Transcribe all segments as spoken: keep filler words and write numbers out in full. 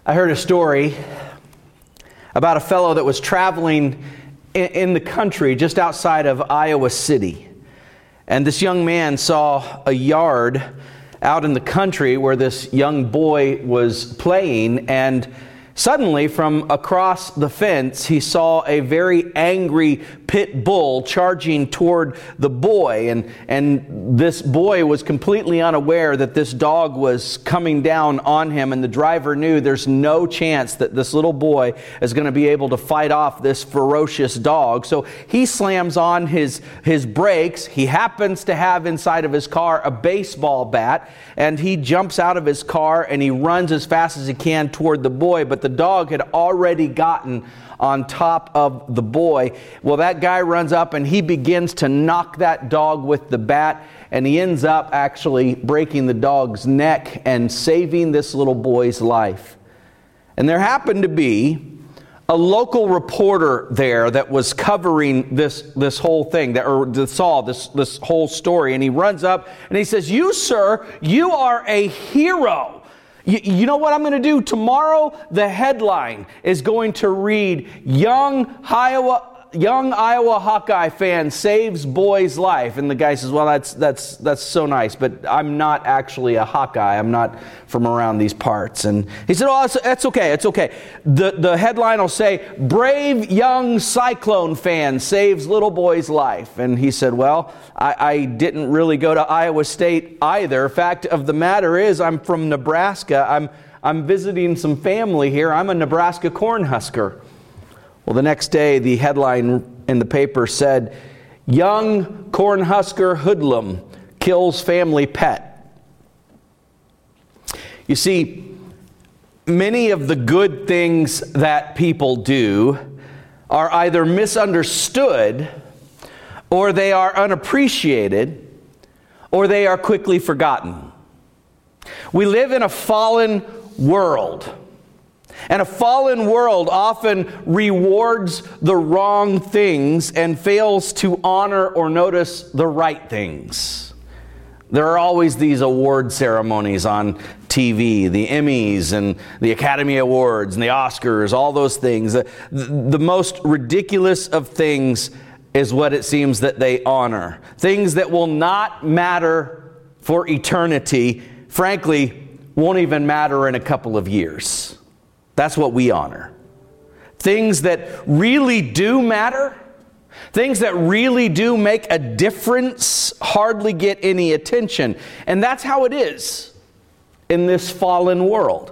I heard a story about a fellow that was traveling in, in the country just outside of Iowa City. And this young man saw a yard out in the country where this young boy was playing, and suddenly from across the fence he saw a very angry pit bull charging toward the boy, and and this boy was completely unaware that this dog was coming down on him, and the driver knew there's no chance that this little boy is going to be able to fight off this ferocious dog. So he slams on his his brakes. He happens to have inside of his car a baseball bat, and he jumps out of his car and he runs as fast as he can toward the boy, but the dog had already gotten on top of the boy. Well, that guy runs up and he begins to knock that dog with the bat, and he ends up actually breaking the dog's neck and saving this little boy's life. And there happened to be a local reporter there that was covering this this whole thing, that or that saw this this whole story, and he runs up and he says, "You, sir, you are a hero. You, you know what I'm going to do? Tomorrow, the headline is going to read, Young Iowa Young Iowa Hawkeye fan saves boy's life." And the guy says, "Well, that's that's that's so nice, but I'm not actually a Hawkeye. I'm not from around these parts." And he said, "Oh, it's, it's okay. It's okay. The the headline will say, Brave young Cyclone fan saves little boy's life." And he said, "Well, I, I didn't really go to Iowa State either. Fact of the matter is, I'm from Nebraska. I'm I'm visiting some family here. I'm a Nebraska Cornhusker." Well, the next day, the headline in the paper said, "Young Cornhusker hoodlum kills family pet." You see, many of the good things that people do are either misunderstood, or they are unappreciated, or they are quickly forgotten. We live in a fallen world. And a fallen world often rewards the wrong things and fails to honor or notice the right things. There are always these award ceremonies on T V, the Emmys and the Academy Awards and the Oscars, all those things. The, the most ridiculous of things is what it seems that they honor. Things that will not matter for eternity, frankly, won't even matter in a couple of years. That's what we honor. Things that really do matter, things that really do make a difference, hardly get any attention. And that's how it is in this fallen world.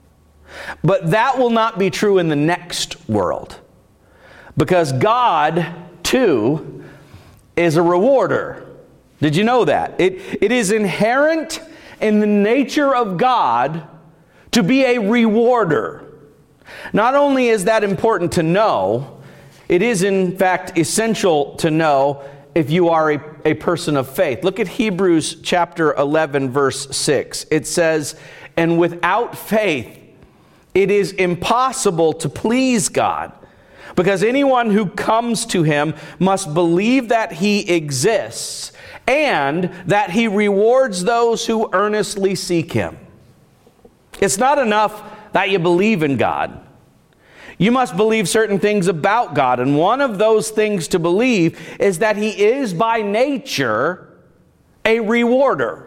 But that will not be true in the next world. Because God, too, is a rewarder. Did you know that? It, it is inherent in the nature of God to be a rewarder. Not only is that important to know, it is in fact essential to know if you are a, a person of faith. Look at Hebrews chapter eleven, verse six. It says, "And without faith, it is impossible to please God, because anyone who comes to Him must believe that He exists and that He rewards those who earnestly seek Him." It's not enough that you believe in God. You must believe certain things about God. And one of those things to believe is that He is by nature a rewarder.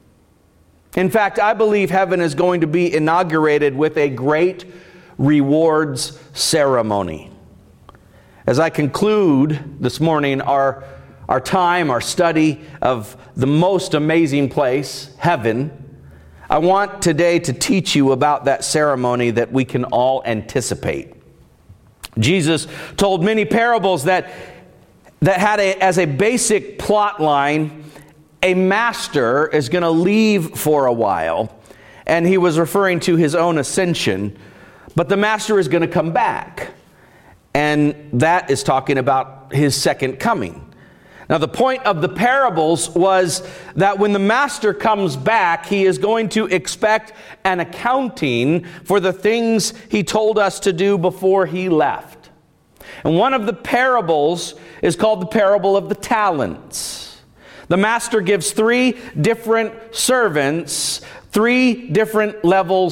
In fact, I believe heaven is going to be inaugurated with a great rewards ceremony. As I conclude this morning our, our time, our study of the most amazing place, heaven, I want today to teach you about that ceremony that we can all anticipate. Jesus told many parables that, that had a, as a basic plot line, a master is going to leave for a while, and he was referring to his own ascension, but the master is going to come back, and that is talking about his second coming. Now, the point of the parables was that when the master comes back, he is going to expect an accounting for the things he told us to do before he left. And one of the parables is called the parable of the talents. The master gives three different servants three different levels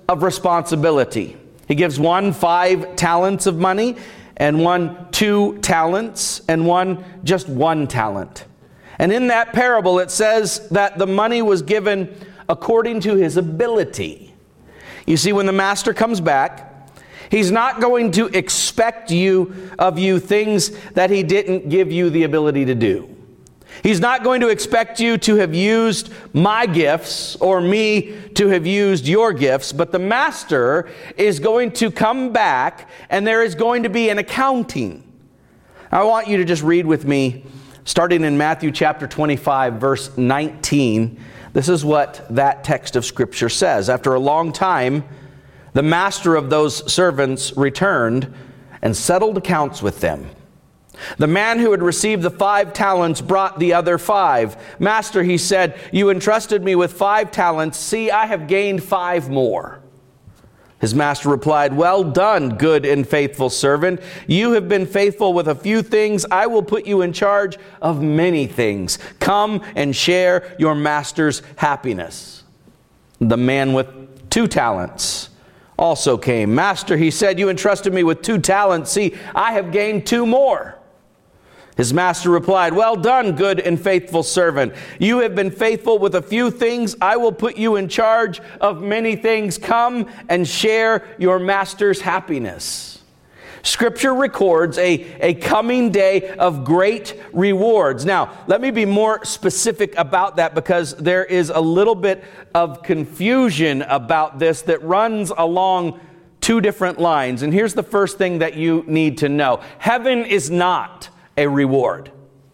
of responsibility. He gives one five talents of money, and one two talents, and one just one talent. And in that parable, it says that the money was given according to his ability. You see, when the master comes back, he's not going to expect you of you things that he didn't give you the ability to do. He's not going to expect you to have used my gifts or me to have used your gifts, but the master is going to come back and there is going to be an accounting. I want you to just read with me, starting in Matthew chapter twenty-five, verse nineteen. This is what that text of Scripture says. After a long time, the master of those servants returned and settled accounts with them. The man who had received the five talents brought the other five. Master, he said, you entrusted me with five talents. See, I have gained five more. His master replied, well done, good and faithful servant. You have been faithful with a few things. I will put you in charge of many things. Come and share your master's happiness. The man with two talents also came. Master, he said, you entrusted me with two talents. See, I have gained two more. His master replied, well done, good and faithful servant. You have been faithful with a few things. I will put you in charge of many things. Come and share your master's happiness. Scripture records a, a coming day of great rewards. Now, let me be more specific about that because there is a little bit of confusion about this that runs along two different lines. And here's the first thing that you need to know. Heaven is not a reward.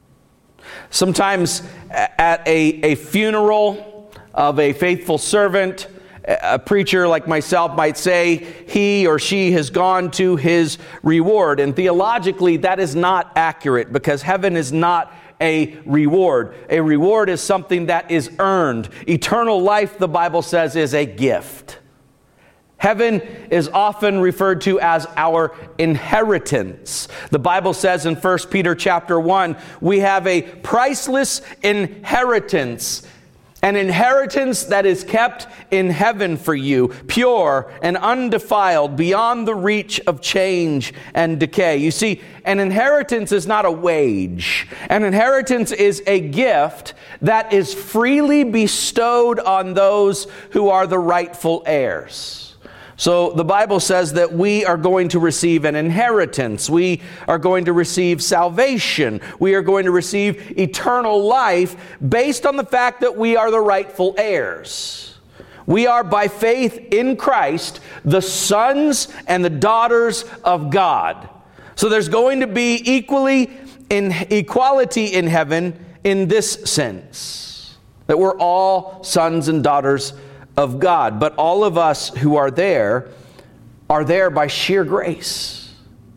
Sometimes at a, a funeral of a faithful servant, a preacher like myself might say he or she has gone to his reward. And theologically, that is not accurate because heaven is not a reward. A reward is something that is earned. Eternal life, the Bible says, is a gift. Heaven is often referred to as our inheritance. The Bible says in First Peter chapter one, we have a priceless inheritance, an inheritance that is kept in heaven for you, pure and undefiled, beyond the reach of change and decay. You see, an inheritance is not a wage. An inheritance is a gift that is freely bestowed on those who are the rightful heirs. So the Bible says that we are going to receive an inheritance. We are going to receive salvation. We are going to receive eternal life based on the fact that we are the rightful heirs. We are by faith in Christ the sons and the daughters of God. So there's going to be equally in equality in heaven in this sense, that we're all sons and daughters of God. But all of us who are there are there by sheer grace.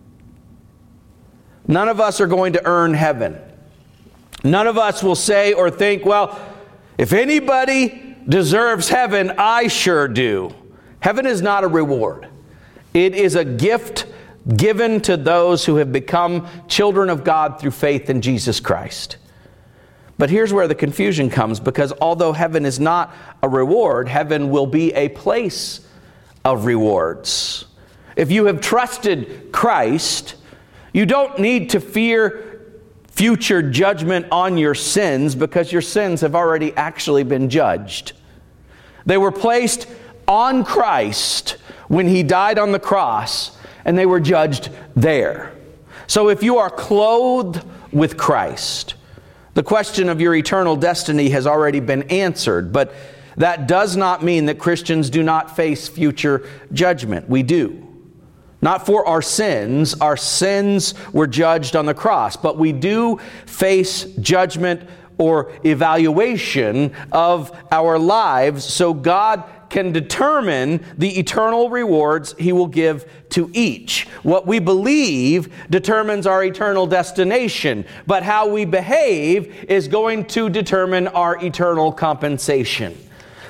None of us are going to earn heaven. None of us will say or think, well, if anybody deserves heaven, I sure do. Heaven is not a reward. It is a gift given to those who have become children of God through faith in Jesus Christ. But here's where the confusion comes, because although heaven is not a reward, heaven will be a place of rewards. If you have trusted Christ, you don't need to fear future judgment on your sins because your sins have already actually been judged. They were placed on Christ when He died on the cross, and they were judged there. So if you are clothed with Christ, the question of your eternal destiny has already been answered, but that does not mean that Christians do not face future judgment. We do. Not for our sins. Our sins were judged on the cross, but we do face judgment or evaluation of our lives, so God can determine the eternal rewards He will give to each. What we believe determines our eternal destination, but how we behave is going to determine our eternal compensation.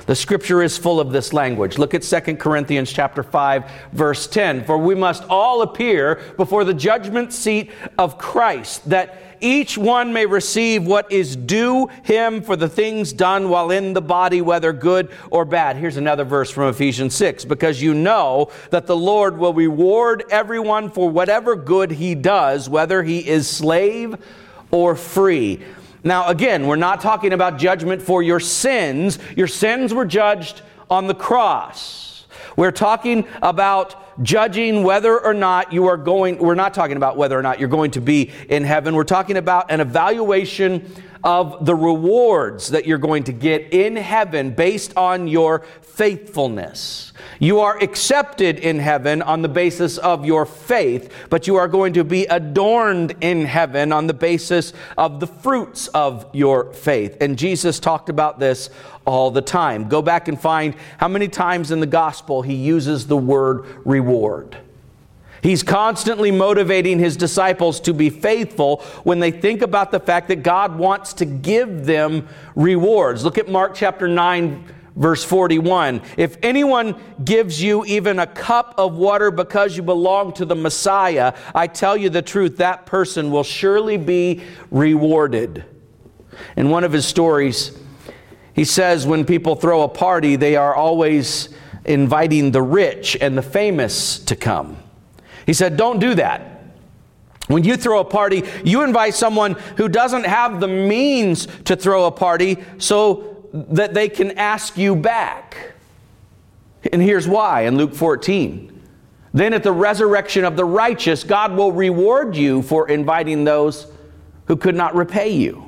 The scripture is full of this language. Look at Second Corinthians chapter five, verse ten. For we must all appear before the judgment seat of Christ, that each one may receive what is due him for the things done while in the body, whether good or bad. Here's another verse from Ephesians six. Because you know that the Lord will reward everyone for whatever good he does, whether he is slave or free. Now, again, we're not talking about judgment for your sins. Your sins were judged on the cross. We're talking about judging whether or not you are going, we're not talking about whether or not you're going to be in heaven. We're talking about an evaluation of the rewards that you're going to get in heaven based on your faithfulness. You are accepted in heaven on the basis of your faith, but you are going to be adorned in heaven on the basis of the fruits of your faith. And Jesus talked about this all the time. Go back and find how many times in the gospel he uses the word reward. He's constantly motivating his disciples to be faithful when they think about the fact that God wants to give them rewards. Look at Mark chapter nine, verse forty-one. If anyone gives you even a cup of water because you belong to the Messiah, I tell you the truth, that person will surely be rewarded. In one of his stories, he says when people throw a party, they are always inviting the rich and the famous to come. He said, don't do that. When you throw a party, you invite someone who doesn't have the means to throw a party so that they can ask you back. And here's why in Luke fourteen. Then at the resurrection of the righteous, God will reward you for inviting those who could not repay you.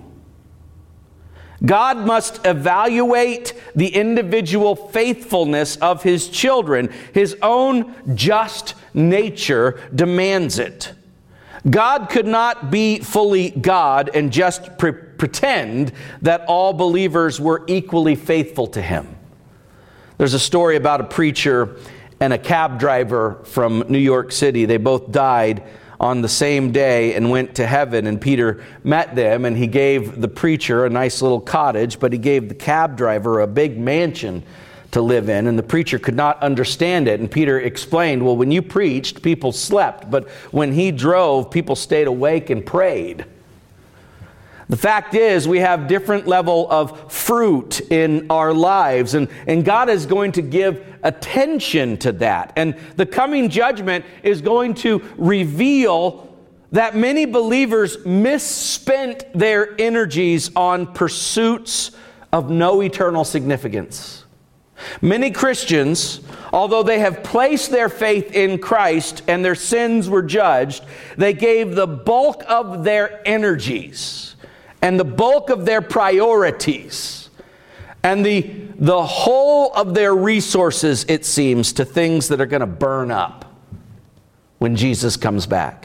God must evaluate the individual faithfulness of his children. His own just nature demands it. God could not be fully God and just pre- pretend that all believers were equally faithful to him. There's a story about a preacher and a cab driver from New York City. They both died on the same day and went to heaven, and Peter met them, and he gave the preacher a nice little cottage, but he gave the cab driver a big mansion to live in, and the preacher could not understand it. And Peter explained, well, when you preached, people slept, but when he drove, people stayed awake and prayed. The fact is, we have different level of fruit in our lives, and, and God is going to give attention to that. And the coming judgment is going to reveal that many believers misspent their energies on pursuits of no eternal significance. Many Christians, although they have placed their faith in Christ and their sins were judged, they gave the bulk of their energies and the bulk of their priorities and the, the whole of their resources, it seems, to things that are going to burn up when Jesus comes back.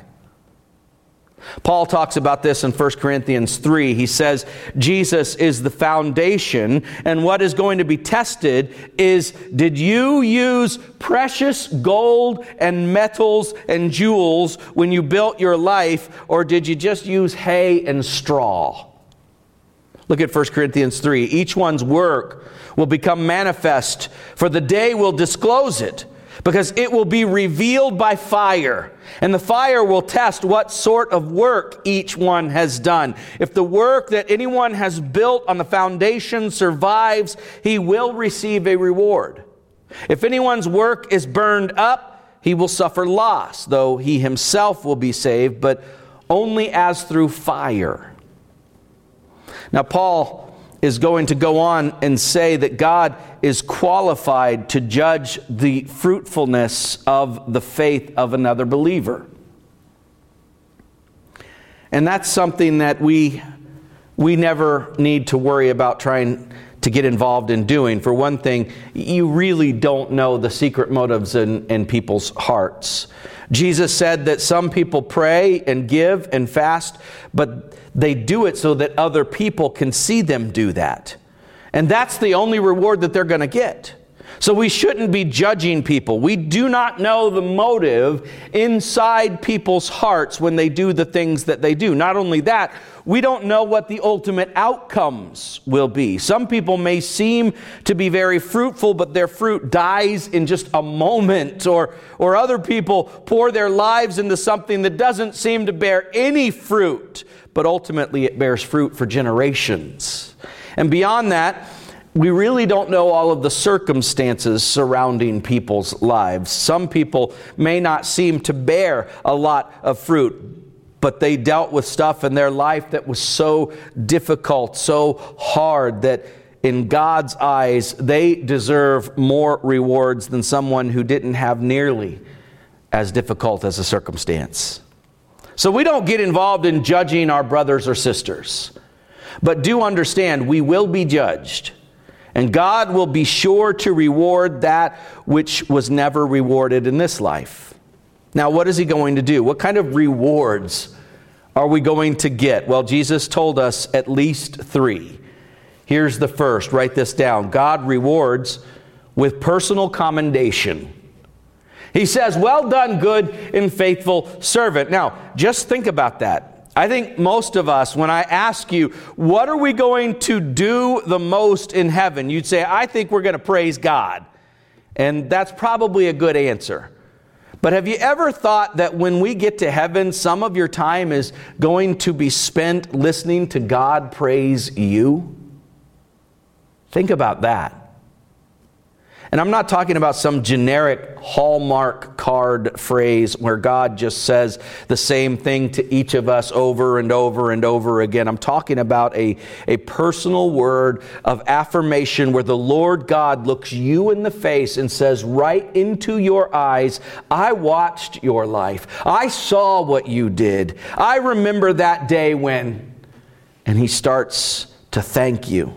Paul talks about this in First Corinthians three. He says, Jesus is the foundation, and what is going to be tested is, did you use precious gold and metals and jewels when you built your life, or did you just use hay and straw? Look at First Corinthians three. Each one's work will become manifest, for the day will disclose it, because it will be revealed by fire, and the fire will test what sort of work each one has done. If the work that anyone has built on the foundation survives, he will receive a reward. If anyone's work is burned up, he will suffer loss, though he himself will be saved, but only as through fire. Now, Paul is going to go on and say that God is qualified to judge the fruitfulness of the faith of another believer. And that's something that we, we never need to worry about trying to get involved in doing. For one thing, you really don't know the secret motives in, in people's hearts. Jesus said that some people pray and give and fast, but they do it so that other people can see them do that. And that's the only reward that they're going to get. So we shouldn't be judging people. We do not know the motive inside people's hearts when they do the things that they do. Not only that, we don't know what the ultimate outcomes will be. Some people may seem to be very fruitful, but their fruit dies in just a moment. Or, or other people pour their lives into something that doesn't seem to bear any fruit, but ultimately it bears fruit for generations. And beyond that, we really don't know all of the circumstances surrounding people's lives. Some people may not seem to bear a lot of fruit, but they dealt with stuff in their life that was so difficult, so hard, that in God's eyes, they deserve more rewards than someone who didn't have nearly as difficult as a circumstance. So we don't get involved in judging our brothers or sisters, but do understand we will be judged. And God will be sure to reward that which was never rewarded in this life. Now, what is he going to do? What kind of rewards are we going to get? Well, Jesus told us at least three. Here's the first. Write this down. God rewards with personal commendation. He says, "Well done, good and faithful servant." Now, just think about that. I think most of us, when I ask you, what are we going to do the most in heaven? You'd say, I think we're going to praise God. And that's probably a good answer. But have you ever thought that when we get to heaven, some of your time is going to be spent listening to God praise you? Think about that. And I'm not talking about some generic Hallmark card phrase where God just says the same thing to each of us over and over and over again. I'm talking about a, a personal word of affirmation where the Lord God looks you in the face and says right into your eyes, I watched your life. I saw what you did. I remember that day when... And he starts to thank you.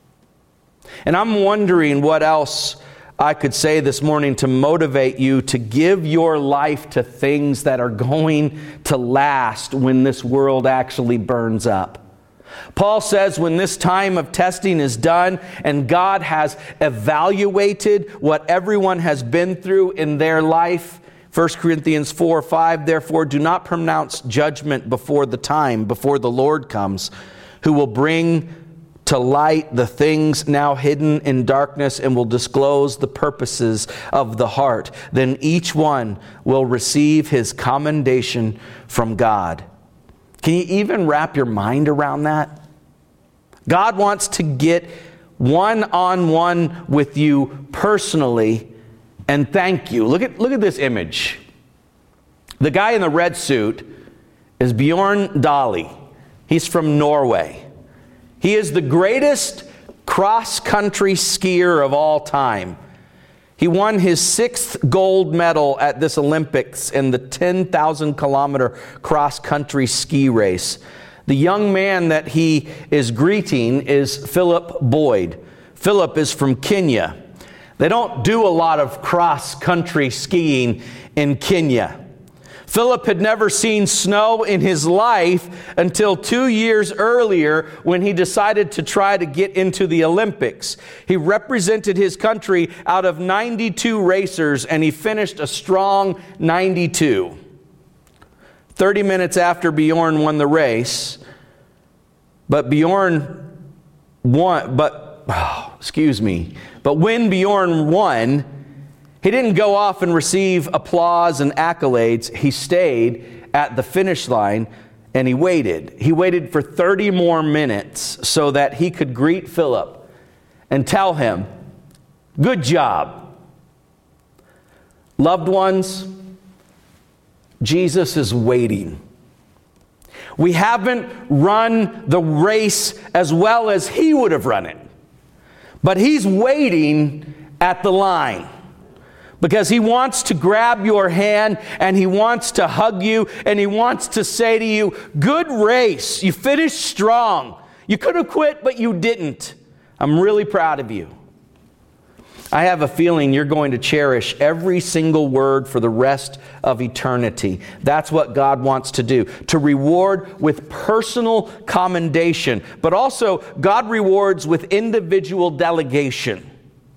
And I'm wondering what else I could say this morning to motivate you to give your life to things that are going to last when this world actually burns up. Paul says when this time of testing is done and God has evaluated what everyone has been through in their life, First Corinthians four five, therefore do not pronounce judgment before the time, before the Lord comes, who will bring to light the things now hidden in darkness and will disclose the purposes of the heart. Then each one will receive his commendation from God. Can you even wrap your mind around that? God wants to get one-on-one with you personally and thank you. Look at, look at this image. The guy in the red suit is Bjorn Dali. He's from Norway. He is the greatest cross-country skier of all time. He won his sixth gold medal at this Olympics in the ten thousand kilometer cross-country ski race. The young man that he is greeting is Philip Boyd. Philip is from Kenya. They don't do a lot of cross-country skiing in Kenya. Philip had never seen snow in his life until two years earlier when he decided to try to get into the Olympics. He represented his country out of ninety-two racers and he finished a strong ninety-two. thirty minutes after Bjorn won the race, but Bjorn won, but, oh, excuse me, but when Bjorn won, he didn't go off and receive applause and accolades. He stayed at the finish line and he waited. He waited for thirty more minutes so that he could greet Philip and tell him, good job. Loved ones, Jesus is waiting. We haven't run the race as well as he would have run it, but he's waiting at the line. Because he wants to grab your hand and he wants to hug you and he wants to say to you, good race, you finished strong. You could have quit, but you didn't. I'm really proud of you. I have a feeling you're going to cherish every single word for the rest of eternity. That's what God wants to do, to reward with personal commendation, but also God rewards with individual delegation.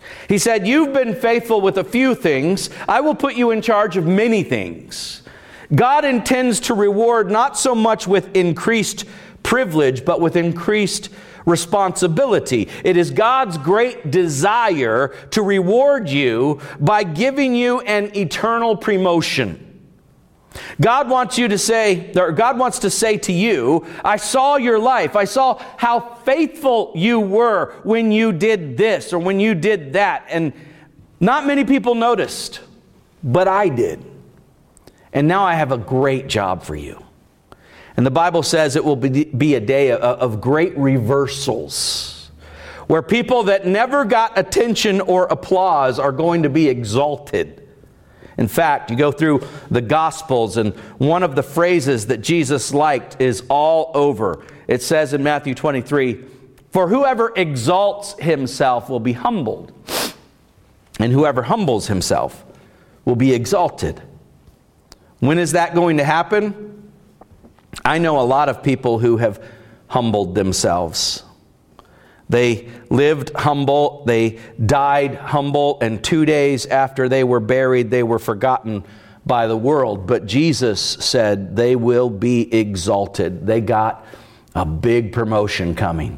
He said, you've been faithful with a few things. I will put you in charge of many things. God intends to reward not so much with increased privilege, but with increased responsibility. It is God's great desire to reward you by giving you an eternal promotion. God wants you to say, or God wants to say to you, I saw your life. I saw how faithful you were when you did this or when you did that. And not many people noticed, but I did. And now I have a great job for you. And the Bible says it will be, be a day of, of great reversals, where people that never got attention or applause are going to be exalted. In fact, you go through the Gospels, and one of the phrases that Jesus liked is all over. It says in Matthew twenty-three, for whoever exalts himself will be humbled, and whoever humbles himself will be exalted. When is that going to happen? I know a lot of people who have humbled themselves. They lived humble, they died humble, and two days after they were buried, they were forgotten by the world. But Jesus said they will be exalted. They got a big promotion coming.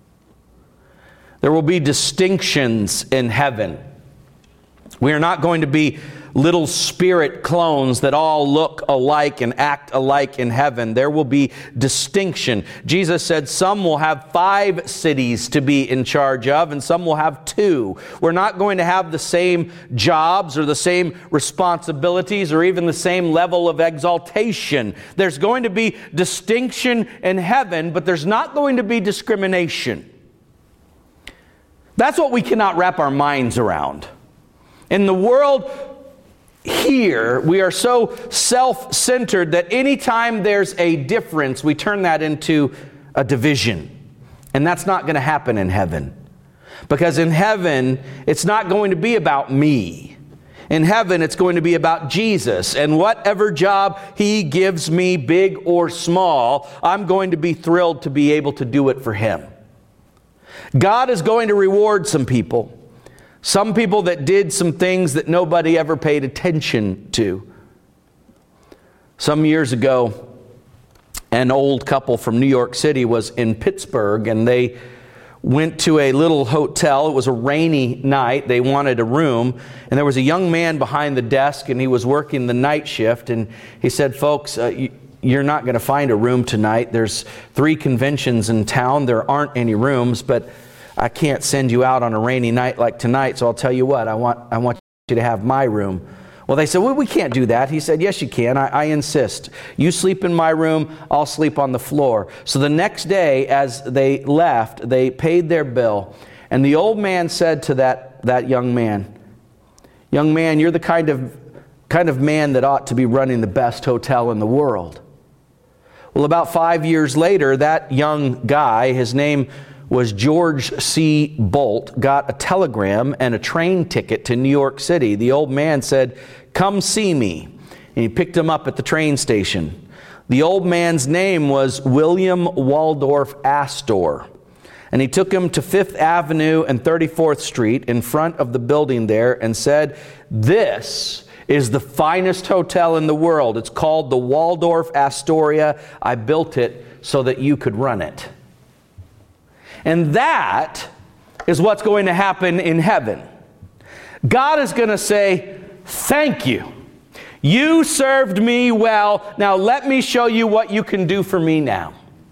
There will be distinctions in heaven. We are not going to be little spirit clones that all look alike and act alike in heaven. There will be distinction. Jesus said some will have five cities to be in charge of, and some will have two. We're not going to have the same jobs or the same responsibilities or even the same level of exaltation. There's going to be distinction in heaven, but there's not going to be discrimination. That's what we cannot wrap our minds around. In the world here, we are so self-centered that anytime there's a difference, we turn that into a division. And that's not going to happen in heaven. Because in heaven, it's not going to be about me. In heaven, it's going to be about Jesus. And whatever job He gives me, big or small, I'm going to be thrilled to be able to do it for Him. God is going to reward some people. Some people that did some things that nobody ever paid attention to. Some years ago, an old couple from New York City was in Pittsburgh, and they went to a little hotel. It was a rainy night. They wanted a room, and there was a young man behind the desk, and he was working the night shift, and he said, folks, uh, you, you're not going to find a room tonight. There's three conventions in town. There aren't any rooms, but I can't send you out on a rainy night like tonight, so I'll tell you what, I want I want you to have my room. Well, they said, well, we can't do that. He said, yes, you can. I, I insist. You sleep in my room, I'll sleep on the floor. So the next day, as they left, they paid their bill, and the old man said to that, that young man, young man, you're the kind of, kind of man that ought to be running the best hotel in the world. Well, about five years later, that young guy, his name was George C. Bolt, got a telegram and a train ticket to New York City. The old man said, come see me. And he picked him up at the train station. The old man's name was William Waldorf Astor. And he took him to Fifth Avenue and thirty-fourth Street in front of the building there and said, this is the finest hotel in the world. It's called the Waldorf Astoria. I built it so that you could run it. And that is what's going to happen in heaven. God is going to say, thank you. You served me well. Now let me show you what you can do for me now.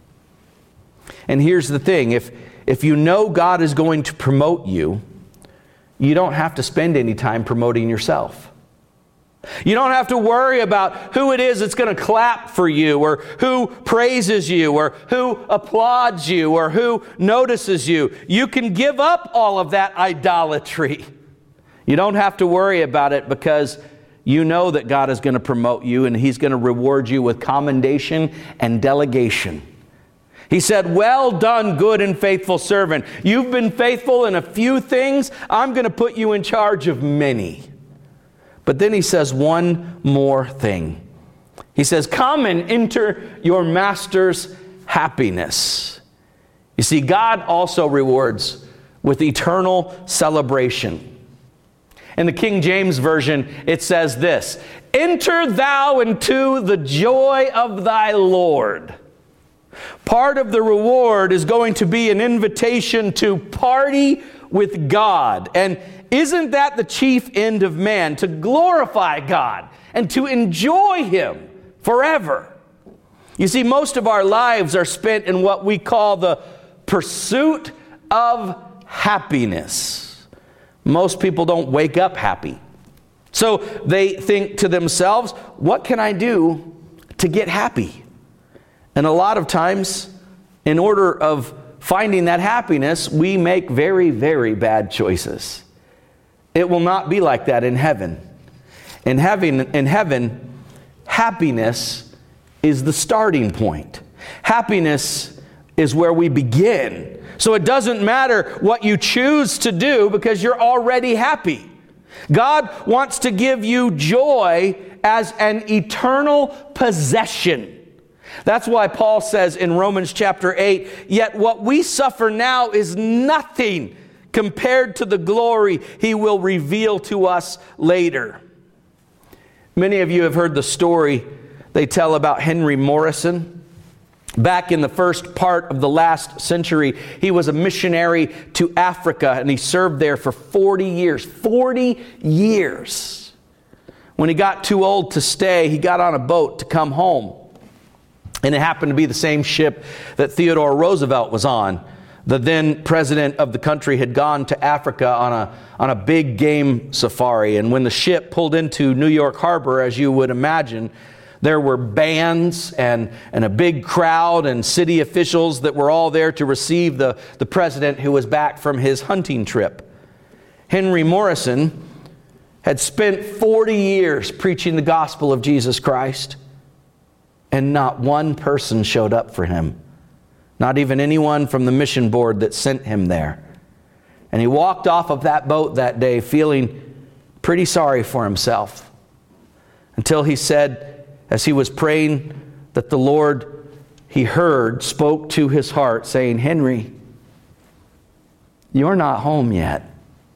And here's the thing. If, if you know God is going to promote you, you don't have to spend any time promoting yourself. You don't have to worry about who it is that's going to clap for you, or who praises you, or who applauds you, or who notices you. You can give up all of that idolatry. You don't have to worry about it, because you know that God is going to promote you, and He's going to reward you with commendation and delegation. He said, well done, good and faithful servant. You've been faithful in a few things. I'm going to put you in charge of many. But then He says one more thing. He says, come and enter your master's happiness. You see, God also rewards with eternal celebration. In the King James Version, it says this, "Enter thou into the joy of thy Lord." Part of the reward is going to be an invitation to party with God. And isn't that the chief end of man? To glorify God and to enjoy Him forever. You see, most of our lives are spent in what we call the pursuit of happiness. Most people don't wake up happy. So they think to themselves, what can I do to get happy? And a lot of times, in order of finding that happiness, we make very, very bad choices. It will not be like that in heaven. In heaven, in heaven, happiness is the starting point. Happiness is where we begin. So it doesn't matter what you choose to do because you're already happy. God wants to give you joy as an eternal possession. That's why Paul says in Romans chapter eight, "Yet what we suffer now is nothing compared to the glory He will reveal to us later." Many of you have heard the story they tell about Henry Morrison. Back in the first part of the last century, he was a missionary to Africa, and he served there for forty years. forty years. When he got too old to stay, he got on a boat to come home. And it happened to be the same ship that Theodore Roosevelt was on. The then president of the country had gone to Africa on a, on a big game safari. And when the ship pulled into New York Harbor, as you would imagine, there were bands and, and a big crowd and city officials that were all there to receive the, the president who was back from his hunting trip. Henry Morrison had spent forty years preaching the gospel of Jesus Christ, and not one person showed up for him. Not even anyone from the mission board that sent him there. And he walked off of that boat that day feeling pretty sorry for himself, until he said, as he was praying, that the Lord he heard spoke to his heart saying, "Henry, you're not home yet."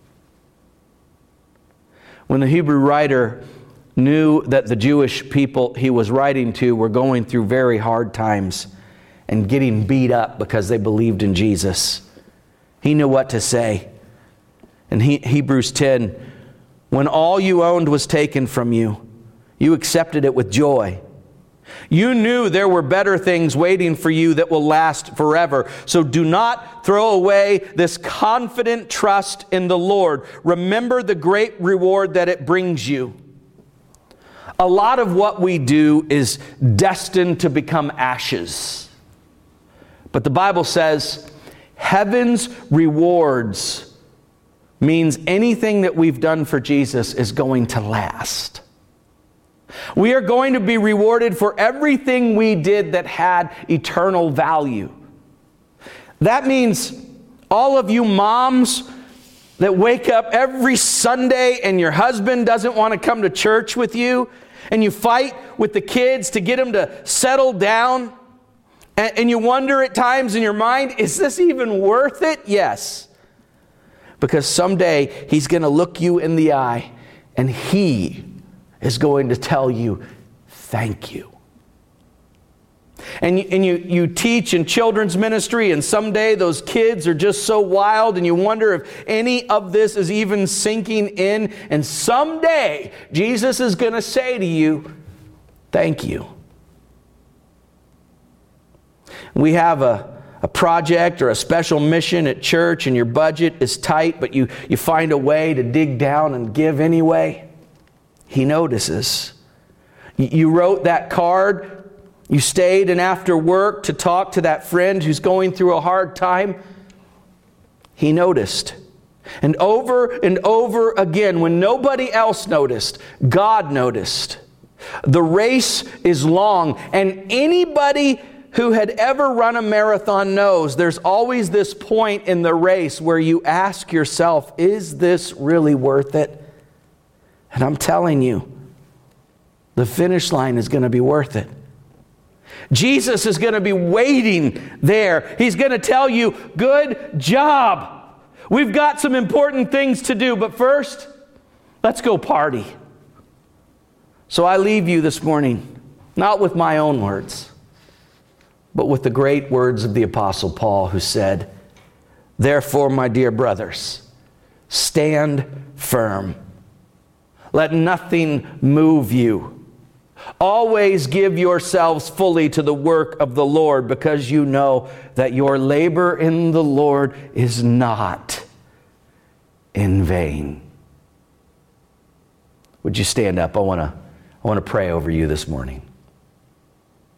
When the Hebrew writer knew that the Jewish people he was writing to were going through very hard times and getting beat up because they believed in Jesus, he knew what to say. In he, Hebrews ten, "When all you owned was taken from you, you accepted it with joy. You knew there were better things waiting for you that will last forever. So do not throw away this confident trust in the Lord. Remember the great reward that it brings you." A lot of what we do is destined to become ashes. But the Bible says heaven's rewards means anything that we've done for Jesus is going to last. We are going to be rewarded for everything we did that had eternal value. That means all of you moms that wake up every Sunday and your husband doesn't want to come to church with you, and you fight with the kids to get them to settle down, and, and you wonder at times in your mind, is this even worth it? Yes. Because someday He's going to look you in the eye and He is going to tell you, thank you. And, you, and you, you teach in children's ministry, and someday those kids are just so wild, and you wonder if any of this is even sinking in. And someday Jesus is going to say to you, thank you. We have a, a project or a special mission at church, and your budget is tight, but you, you find a way to dig down and give anyway. He notices. You wrote that card. You stayed and after work to talk to that friend who's going through a hard time. He noticed. And over and over again, when nobody else noticed, God noticed. The race is long, and anybody who had ever run a marathon knows there's always this point in the race where you ask yourself, is this really worth it? And I'm telling you, the finish line is going to be worth it. Jesus is going to be waiting there. He's going to tell you, good job. We've got some important things to do, but first, let's go party. So I leave you this morning, not with my own words, but with the great words of the Apostle Paul, who said, "Therefore, my dear brothers, stand firm. Let nothing move you. Always give yourselves fully to the work of the Lord, because you know that your labor in the Lord is not in vain." Would you stand up? I want to I want to pray over you this morning.